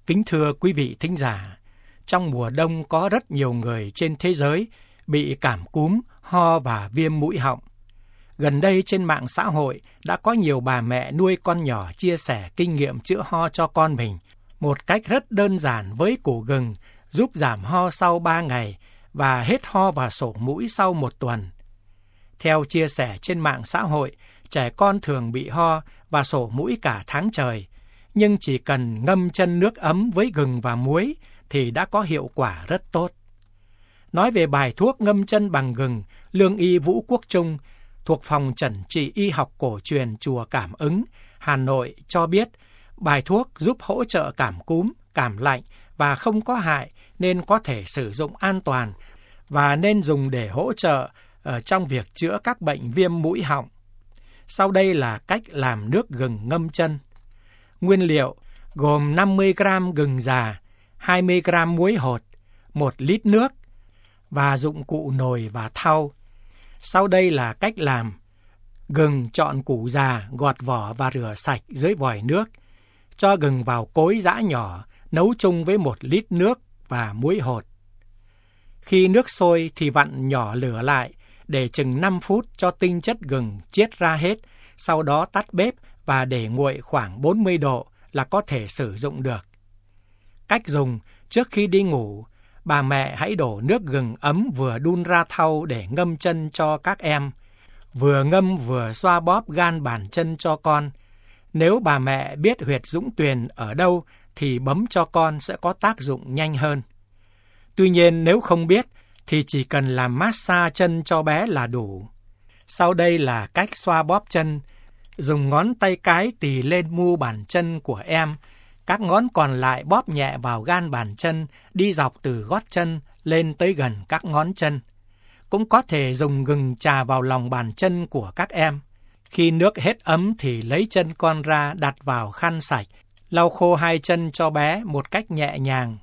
Kính thưa quý vị thính giả, trong mùa đông có rất nhiều người trên thế giới bị cảm cúm, ho và viêm mũi họng. Gần đây trên mạng xã hội đã có nhiều bà mẹ nuôi con nhỏ chia sẻ kinh nghiệm chữa ho cho con mình một cách rất đơn giản với củ gừng, giúp giảm ho sau 3 ngày và hết ho và sổ mũi sau 1 tuần. Theo chia sẻ trên mạng xã hội, trẻ con thường bị ho và sổ mũi cả tháng trời, nhưng chỉ cần ngâm chân nước ấm với gừng và muối thì đã có hiệu quả rất tốt. Nói về bài thuốc ngâm chân bằng gừng, Lương y Vũ Quốc Trung thuộc phòng chẩn trị y học cổ truyền Chùa Cảm Ứng, Hà Nội cho biết bài thuốc giúp hỗ trợ cảm cúm, cảm lạnh và không có hại nên có thể sử dụng an toàn và nên dùng để hỗ trợ trong việc chữa các bệnh viêm mũi họng. Sau đây là cách làm nước gừng ngâm chân. Nguyên liệu gồm 50 g gừng già, 20 g muối hột, 1 lít nước và dụng cụ nồi và thau. Sau đây là cách làm. Gừng chọn củ già, gọt vỏ và rửa sạch dưới vòi nước. Cho gừng vào cối giã nhỏ, nấu chung với 1 lít nước và muối hột. Khi nước sôi thì vặn nhỏ lửa lại, để chừng 5 phút cho tinh chất gừng chiết ra hết, sau đó tắt bếp và để nguội khoảng 40 độ là có thể sử dụng được. Cách dùng: trước khi đi ngủ, bà mẹ hãy đổ nước gừng ấm vừa đun ra thau để ngâm chân cho các em. Vừa ngâm vừa xoa bóp gan bàn chân cho con. Nếu bà mẹ biết huyệt dũng tuyền ở đâu thì bấm cho con sẽ có tác dụng nhanh hơn. Tuy nhiên nếu không biết thì chỉ cần làm massage chân cho bé là đủ. Sau đây là cách xoa bóp chân. Dùng ngón tay cái tì lên mu bàn chân của em. Các ngón còn lại bóp nhẹ vào gan bàn chân, đi dọc từ gót chân lên tới gần các ngón chân. Cũng có thể dùng gừng chà vào lòng bàn chân của các em. Khi nước hết ấm thì lấy chân con ra đặt vào khăn sạch, lau khô 2 chân cho bé một cách nhẹ nhàng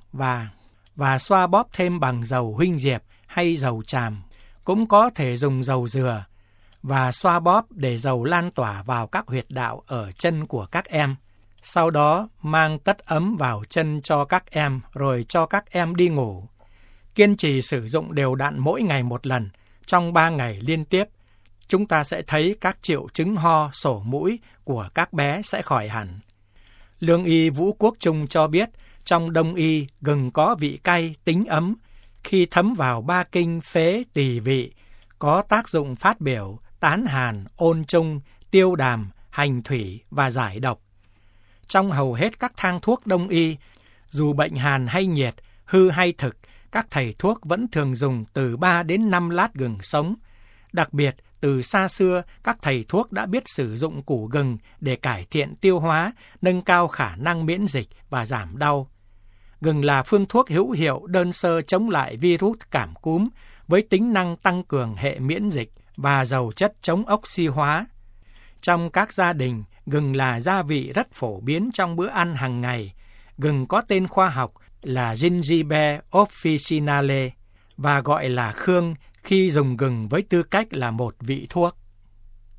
và xoa bóp thêm bằng dầu huynh diệp hay dầu tràm. Cũng có thể dùng dầu dừa và xoa bóp để dầu lan tỏa vào các huyệt đạo ở chân của các em. Sau đó mang tất ấm vào chân cho các em rồi cho các em đi ngủ. Kiên trì sử dụng đều đặn mỗi ngày 1 lần trong 3 ngày liên tiếp. Chúng ta sẽ thấy các triệu chứng ho, sổ mũi của các bé sẽ khỏi hẳn. Lương y Vũ Quốc Trung cho biết trong Đông y gừng có vị cay, tính ấm. Khi thấm vào 3 kinh phế tỳ vị, có tác dụng phát biểu, tán hàn, ôn trung, tiêu đàm, hành thủy và giải độc. Trong hầu hết các thang thuốc Đông y, dù bệnh hàn hay nhiệt, hư hay thực, các thầy thuốc vẫn thường dùng từ 3 đến 5 lát gừng sống. Đặc biệt, từ xa xưa, các thầy thuốc đã biết sử dụng củ gừng để cải thiện tiêu hóa, nâng cao khả năng miễn dịch và giảm đau. Gừng là phương thuốc hữu hiệu đơn sơ chống lại virus cảm cúm với tính năng tăng cường hệ miễn dịch và giàu chất chống oxy hóa. Trong các gia đình, gừng là gia vị rất phổ biến trong bữa ăn hàng ngày. Gừng có tên khoa học là Gingiber officinale và gọi là khương khi dùng gừng với tư cách là một vị thuốc.